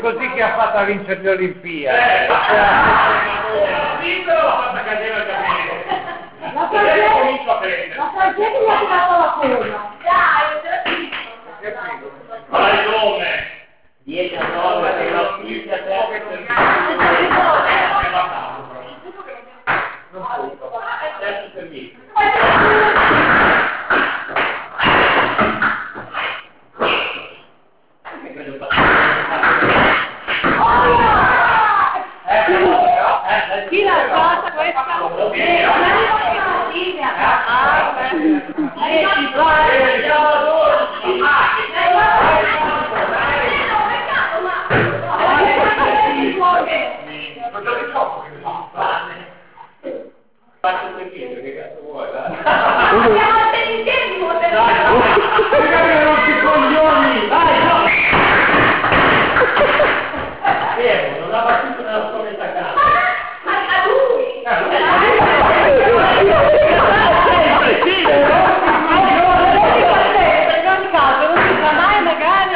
Così che ha fatto vincere le Olimpiadi. Vincere l'ha fatta cadere il camino. La tragedia gli ha tirato la coda. Ma il nome? 10 a 9 per la spizia, terzo servizio. Chi l'ha fatta questa? Faccio il servizio, che cazzo vuoi? Andiamo a tenere insieme, Non ti coglioni! Dai, no! Non ha battuto nella sua metà casa. Ma a lui! Non si fa mai magari.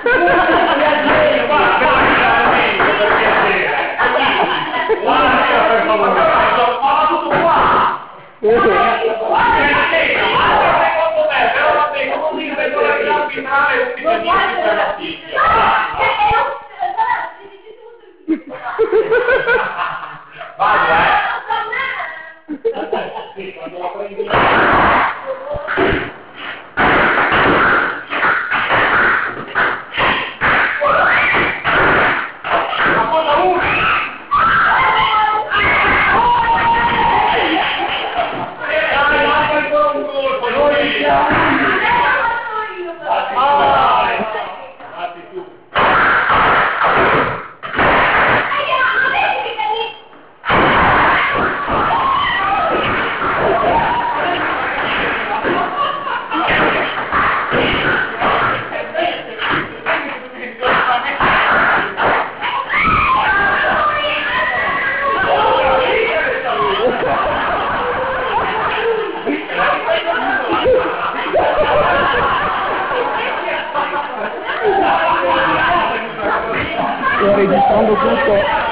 Vado, Sto registrando tutto.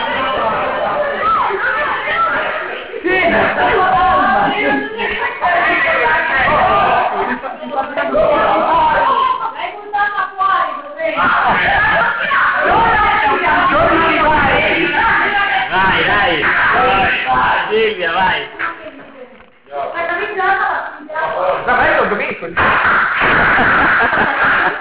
L'hai buttata fuori, Vai, Silvia, vai. Hai capito? Vabbè, lo domenica.